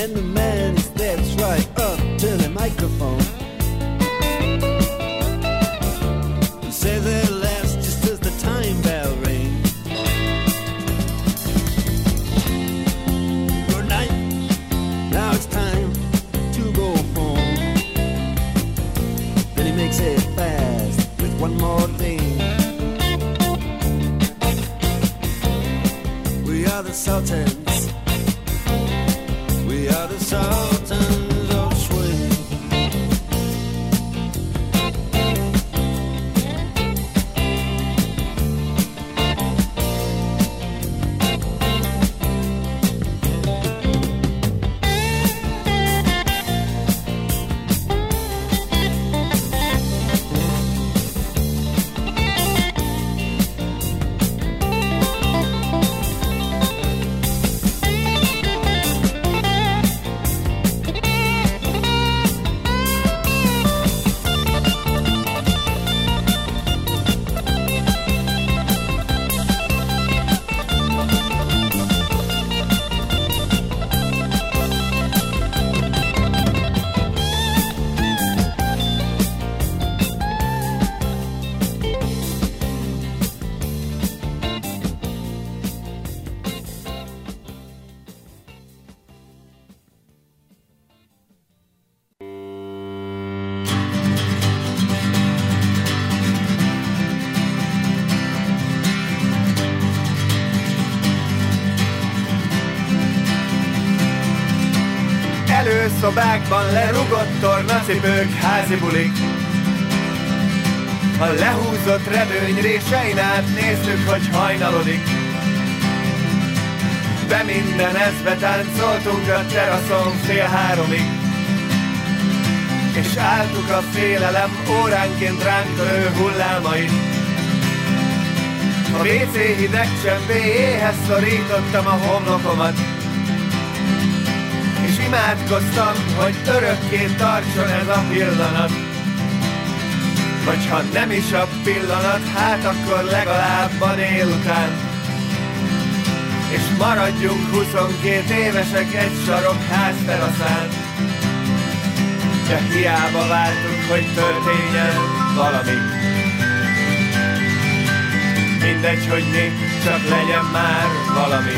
And the man, he steps right up to the microphone. Say their last just as the time bell rings. Good night, now it's time to go home. Then he makes it fast with one more thing. We are the Sultans. We are the Sultans of Swing. Előszobákban lerugott tornacipők, házi bulik. A lehúzott redőny résein át néztük, hogy hajnalodik. Be minden ezbe táncoltunk a teraszon 2:30. És álltuk a félelem óránként ránk törő hullámait. A WC hideg csembéjéhez szorítottam a homlokomat. És imádkoztam, hogy örökké tartson ez a pillanat. Vagy ha nem is a pillanat, hát akkor legalább a délután. És maradjunk 22 évesek egy sarok házteraszán. De hiába vártuk, hogy történjen valami. Mindegy, hogy mi, csak legyen már valami.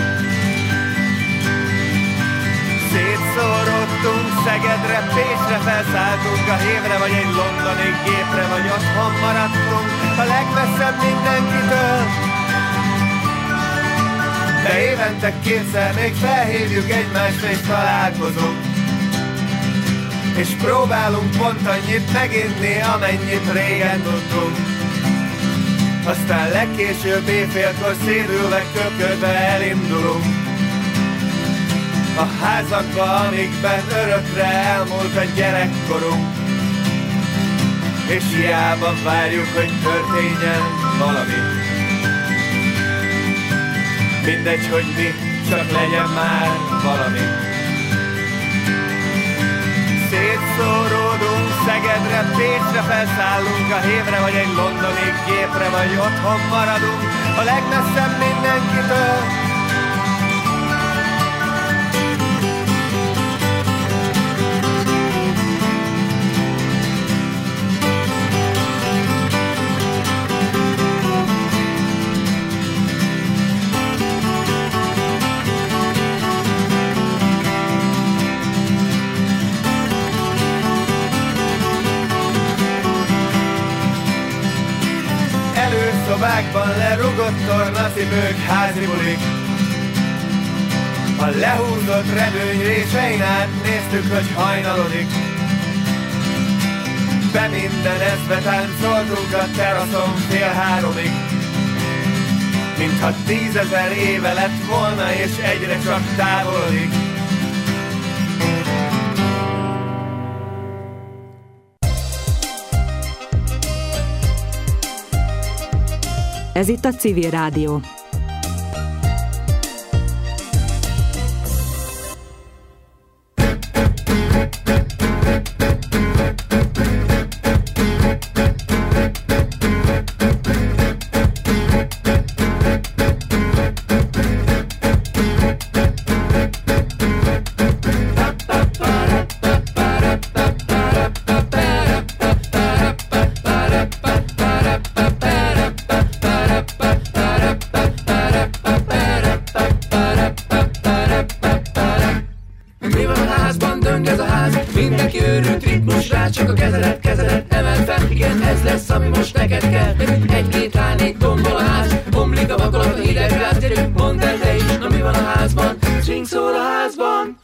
Szétszóródtunk Szegedre, Pécsre, felszálltunk a Hévre, vagy egy londoni gépre, vagy otthon maradtunk a legmesszebb mindenkitől. De évente kétszer még felhívjuk egymást és találkozunk. És próbálunk pont annyit meginni, amennyit régen tudtunk. Aztán legkésőbb éjfélkor szédülve, köpködve elindulunk a házakba, amikben örökre elmúlt a gyerekkorunk. És hiába várjuk, hogy történjen valami. Mindegy, hogy mi, csak legyen már valami. Szétszóródunk Szegedre, Pécsre, felszállunk a Hévre, vagy egy londoni gépre, vagy otthon maradunk a legmesszebb mindenkitől. Szobákban lerugott tornacipők, házi bulik. A lehúzott redőny résein át néztük, hogy hajnalodik. Be minden ezbe táncoltunk a teraszon 2:30. Mintha 10 000 éve lett volna, és egyre csak távolodik. Ez itt a Civil Rádió. Mindenki őrült ritmusrá, csak a kezedet emeld fel. Igen, ez lesz, ami most neked kell. Nekünk egy-két lányék tombol a ház, omlik a vakolat, a hideg gáz. Gyerünk, mondd el te is, na mi van a házban? Swing szól a házban.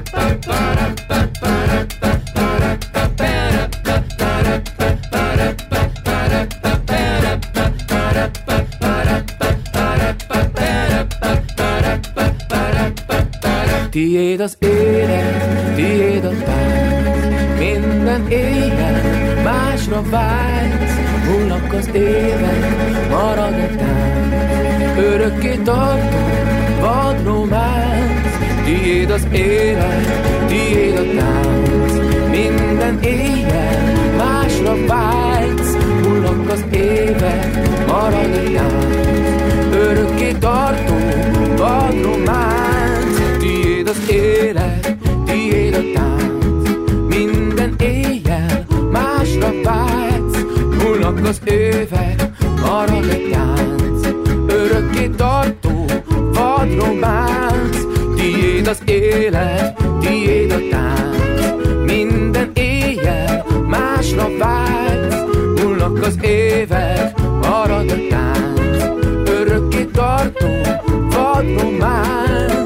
Tiéd az élet, tiéd a tánc, minden éjjel másra vágysz. Múlnak az évek, marad a tánc, örökké tartó vad románc. Tiéd az élet, tiéd a tánc, minden éjjel másra vágysz. Múlnak az évek, marad a tánc, örökké tartó vad románc. Tiéd az élet, tiéd a tánc, minden éjjel másra vágysz. Múlnak az évek, marad a tánc, örökké tartó vad románc. Tiéd az élet, tiéd a tánc, minden éjjel másra vágysz. Múlnak az évek, marad a tánc, örökké tartó vad románc.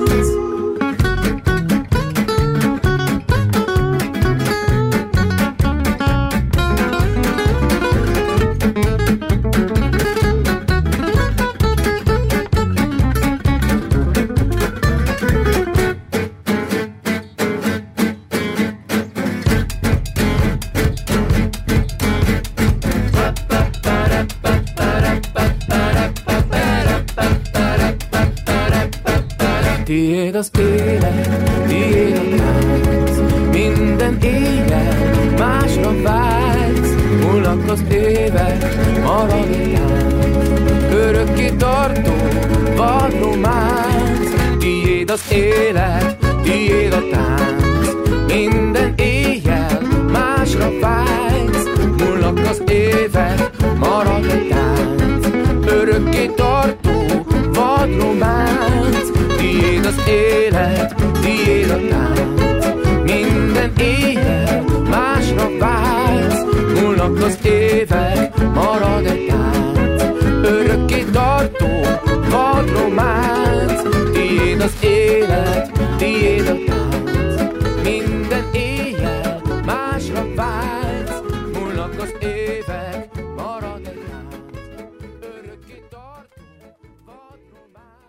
Tiéd az élet, tiéd a tánc, minden éjjel másra vágysz. Múlnak az évek, marad a tánc, örökké tartó vad románc. Tiéd az élet, tiéd a tánc, minden éjjel másra vágysz. Múlnak az évek, marad a tánc, örökké tartó vad románc. Tiéd az élet, tiéd a tánc, minden éjjel másra vágysz. Múlnak az évek, marad a tánc, örökké tartó vad románc. Tiéd az élet, tiéd a tánc, minden éjjel másra vágysz. Múlnak az évek, marad a tánc, örökké tartó vad románc.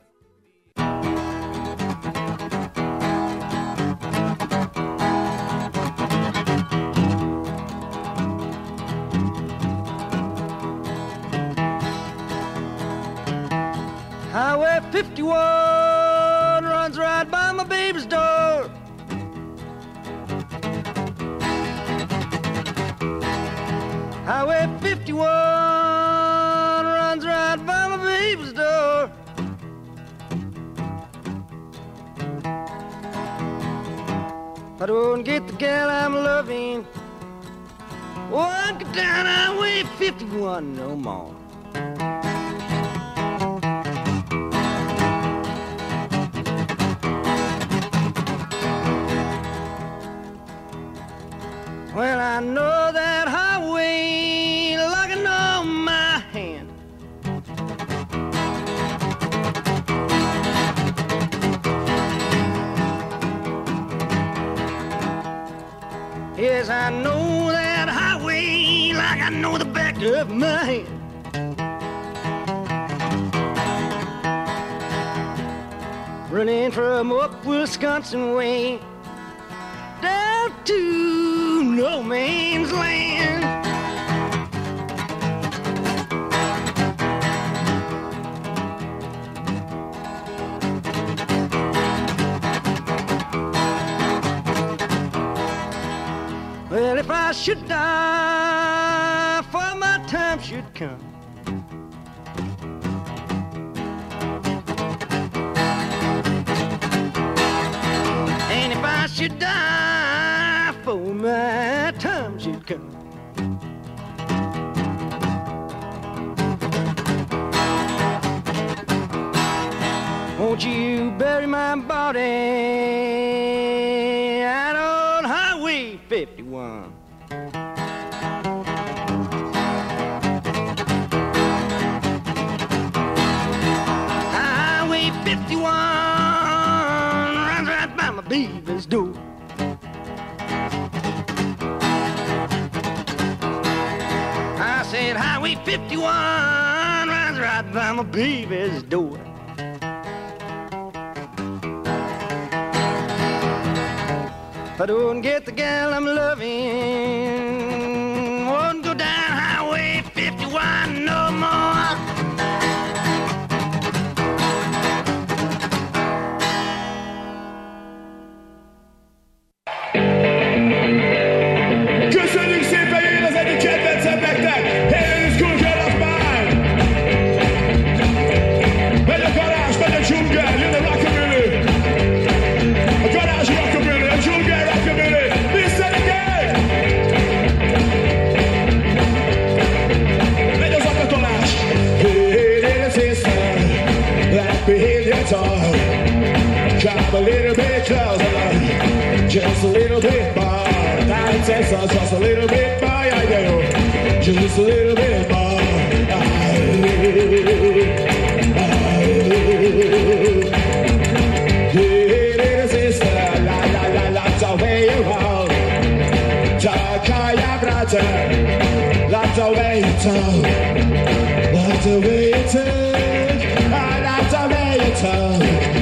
Highway 51 runs right by my baby's door. Highway 51 runs right by my baby's door. I don't get the gal I'm loving, won't get down Highway 51 no more. Well, I know that highway like I know my hand. Yes, I know that highway like I know the back of my hand. Running from up Wisconsin way down to no man's land. Well, if I should die, for my time should come. And if I should die, for my time should come. Won't you bury my body out on Highway 51. Highway 51 runs right by my baby's door. I said Highway 51 runs right by my baby's door. If I don't get the gal I'm loving, won't go down Highway 51 no more. Köszönjük szépen, jön az egyik kedvencem nektek! Hey, it's cool girl of mine! Megy a garázs, megy a dzsungel, jön a rockabilly! A garázs rockabilly, a dzsungel rockabilly! Listen again! Megy az akatolás! Hey, little sister, let me hear your tongue. Come a little bit closer, just a little bit more. Just a little bit more, I do. Just a little bit more. Hey, little sister, la la la la, the way you walk. Takaya brother, love the way you talk. Love the way you talk. I love the way you talk.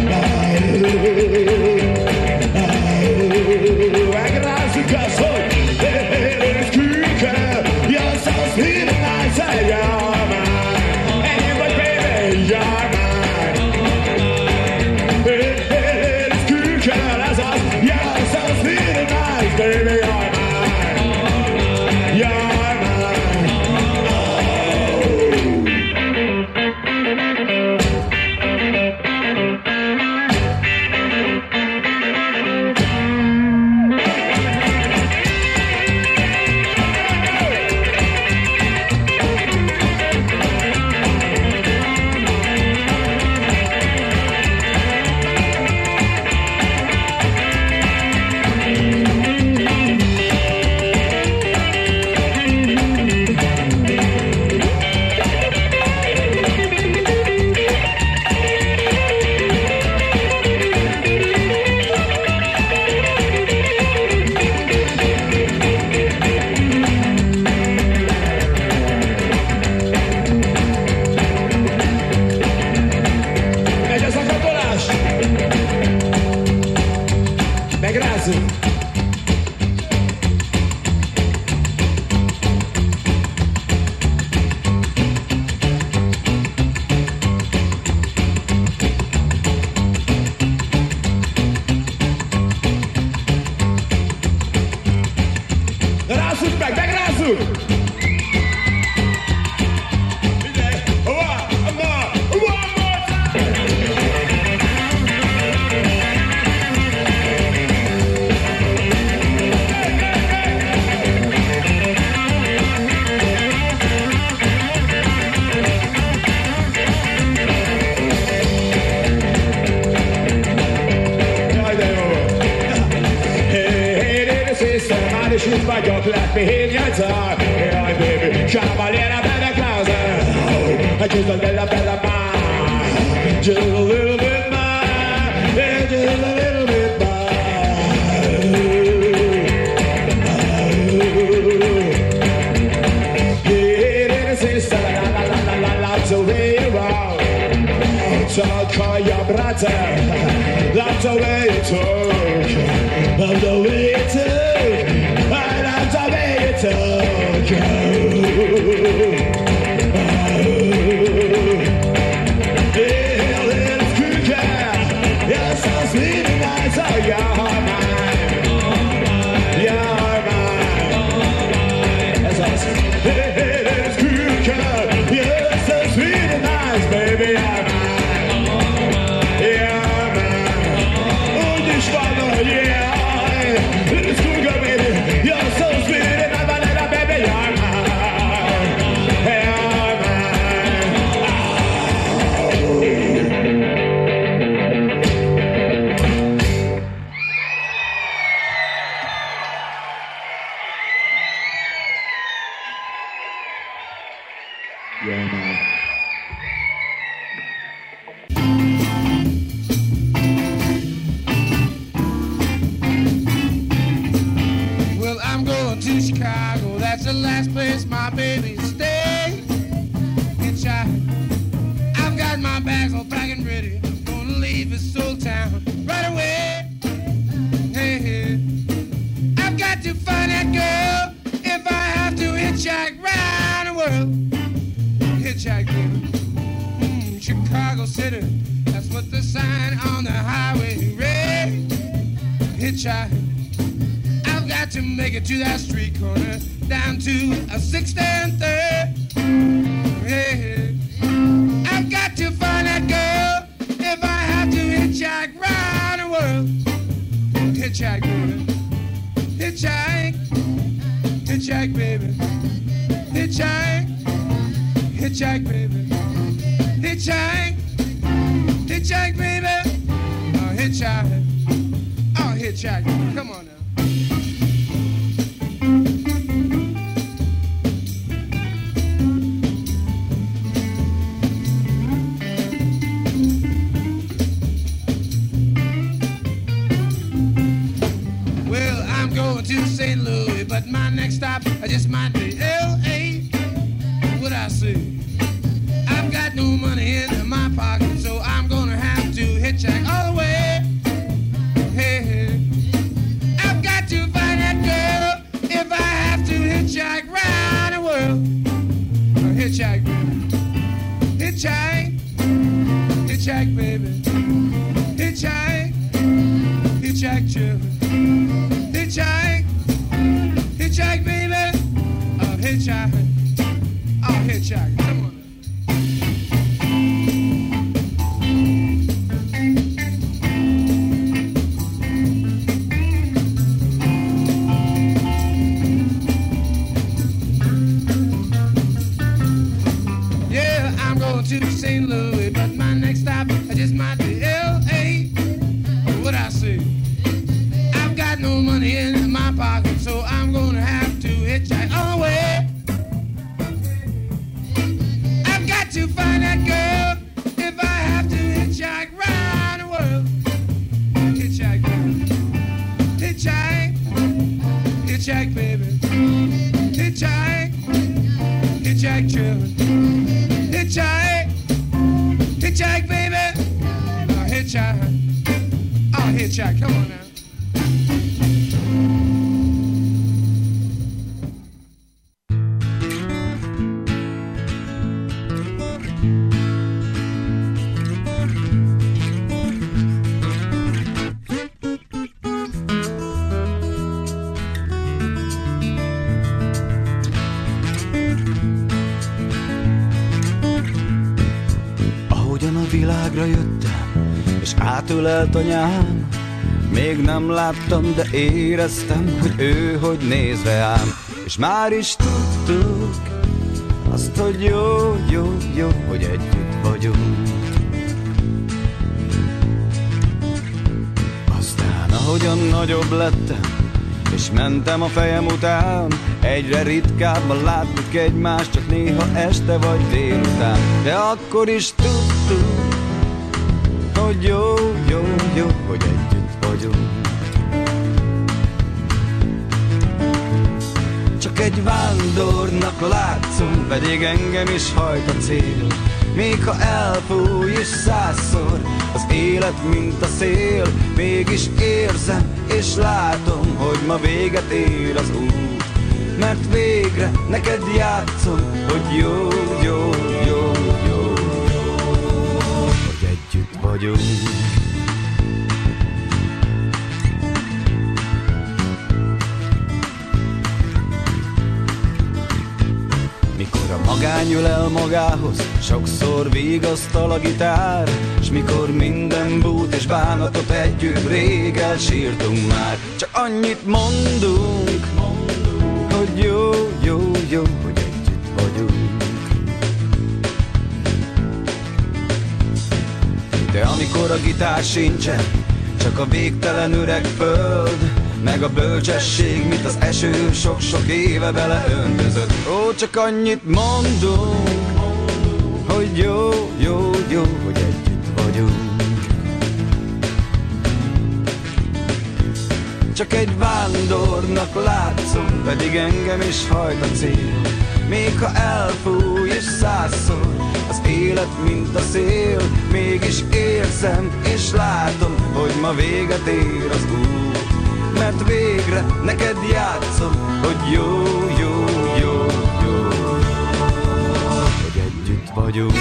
I can ask you cause it's quicker. You're so sweet and nice and you're mine. Anyway, baby, you're mine. It's quicker, that's us. You're so sweet and nice, baby, you're mine. You're let me hear your tongue. Hey, baby, come a little bit closer. Just a little bit of mine. Just a little bit mine. Yeah, just a little bit mine. Yeah, little sister, la la la la la la, the way you walk. Talk on your brother. Love the way you talk. Love the way you talk. I love the way you talk. Yeah, little creature, you're so sweet and nice. Oh, you're mine. You're mine. That's us. Hey, little creature, you're so sweet and nice, baby. You're mine. Yeah, it's cool, girl, baby. You're so sweet and I'm a little baby, you're mine. the last place my baby stay. Hitchhike. I've got my bags all packed and ready. Gonna leave this old town right away. Hey, hey. I've got to find that girl if I have to hitchhike round the world. Hitchhike, baby. Chicago City, that's what the sign on the highway read. Hitchhike. I've got to make it to that street corner, down to a 6th and 3rd. Hey, hey. I've got to find that girl if I have to hitchhike round the world. Hitchhike, baby. Hitchhike. Hitchhike, baby. Hitchhike. Hitchhike, baby. Hitchhike. Hitchhike, baby. Oh, hitchhike. Oh, hitchhike. Come on now. To St. Louis, but my next stop I just might be L.A. What I say? I've got no money in my pocket, so I'm gonna have to hitchhike all the way. Hey, hey. I've got to find that girl if I have to hitchhike round the world. Hitchhike, baby. Hitchhike. Hitchhike, baby. Hitchhike. Hitchhike, children. Hitchhike, hitchhike, baby. Oh, hitchhike. Oh, hitchhike. Come on. Yeah, I'm going to St. Louis, but my next stop I just might be L.A. What I say? No money in my pocket, so I'm gonna have to hitchhike all the way. I've got to find that girl if I have to hitchhike round the world. Hitchhike, baby. Hitchhike. Hitchhike, baby. Hitchhike. Hitchhike, children. Hitchhike. Hitchhike, baby. Oh, hitchhike. Oh, hitchhike. Come on now. Világra jöttem, és átölelt anyám. Még nem láttam, de éreztem, hogy ő hogy néz rám. És már is tudtuk azt, hogy jó, jó, jó, hogy együtt vagyunk. Aztán ahogyan nagyobb lettem, és mentem a fejem után, egyre ritkábban láttuk egymást, csak néha este vagy délután. De akkor is tudtuk, hogy jó, jó, jó, hogy együtt vagyunk. Csak egy vándornak látszom, pedig engem is hajt a cél. Még ha elfúj is 100-szor az élet, mint a szél, mégis érzem és látom, hogy ma véget ér az út. Mert végre neked játszom, hogy jó, jó, jó, jó, jó, hogy együtt vagyunk. Mikor a magány ül el magához, sokszor vigasztal a gitár, s mikor minden bút és bánatot együtt rég elsírtunk már. Csak annyit mondunk, hogy jó, jó, jó, hogy együtt vagyunk. De amikor a gitár sincsen, csak a végtelen öreg föld, meg a bölcsesség, mit az eső sok-sok éve beleöntözött. Ó, csak annyit mondunk, hogy jó, jó, jó, hogy együtt vagyunk. Csak egy vándornak látszom, pedig engem is hajt a cél. Még ha elfúj és 100-szor az élet, mint a szél, mégis érzem és látom, hogy ma véget ér az út. Mert végre neked játszom, hogy jó, jó, jó, jó, hogy együtt vagyunk.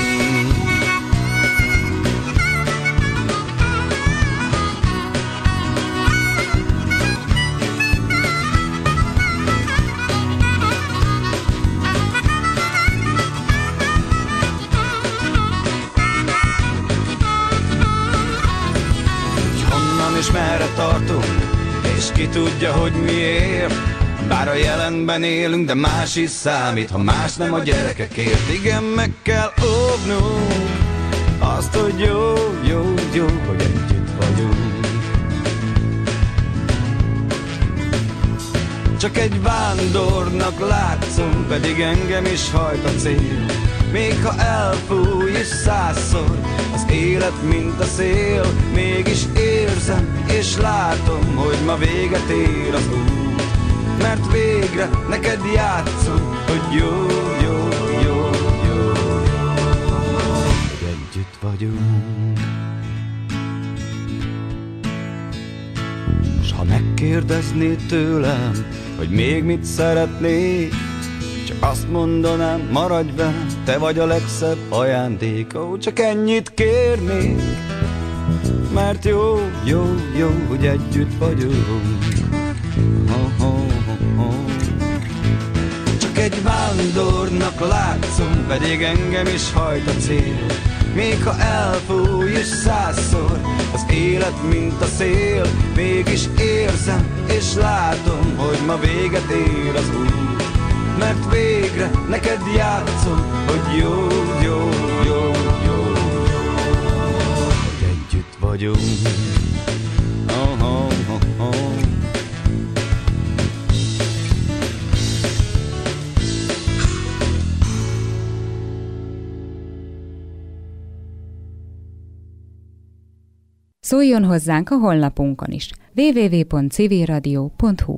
És merre tartunk, és ki tudja, hogy miért. Bár a jelenben élünk, de más is számít, ha más nem a gyerekekért. Igen, meg kell óvnunk azt, hogy jó, jó, jó, hogy együtt vagyunk. Csak egy vándornak látszom, pedig engem is hajt a cél. Még ha elfúj és 100-szor az élet, mint a szél, mégis érzem és látom, hogy ma véget ér az út. Mert végre neked játszom, hogy jó, jó, jó, jó, hogy együtt vagyunk. S ha megkérdeznéd tőlem, hogy még mit szeretnék, csak azt mondanám, maradj velem, te vagy a legszebb ajándék. Ó, csak ennyit kérnék, mert jó, jó, jó, hogy együtt vagyunk. Oh, oh, oh, oh. Csak egy vándornak látszom, pedig engem is hajt a cél. Még ha elfúj és 100-szor az élet, mint a szél, mégis érzem és látom, hogy ma véget ér az út. Mert végre neked játszom, hogy jó, jó, jó, jó, hogy együtt vagyunk. Oh, oh, oh, oh. Szóljon hozzánk a honlapunkon is. www.civilradio.hu.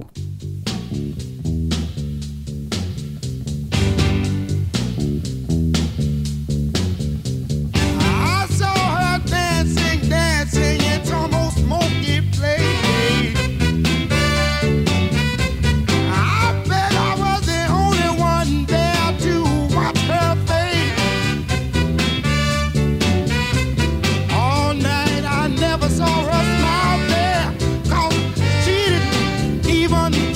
Saw her smile there, 'cause she didn't even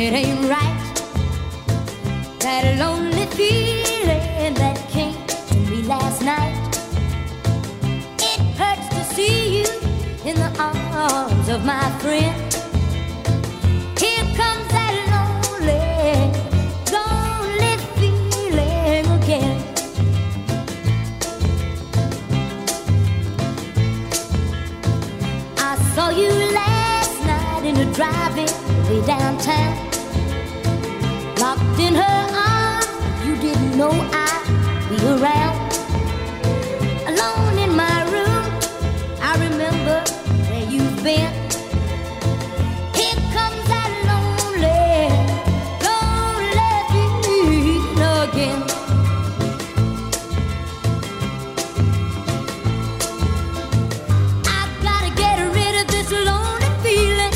It ain't right. That lonely feeling that came to me last night. It hurts to see you in the arms of my friend. Here comes that lonely, lonely feeling again. I saw you last night in a drive-in way downtown. Locked in her arms, you didn't know I'd be around. Alone in my room, I remember where you've been.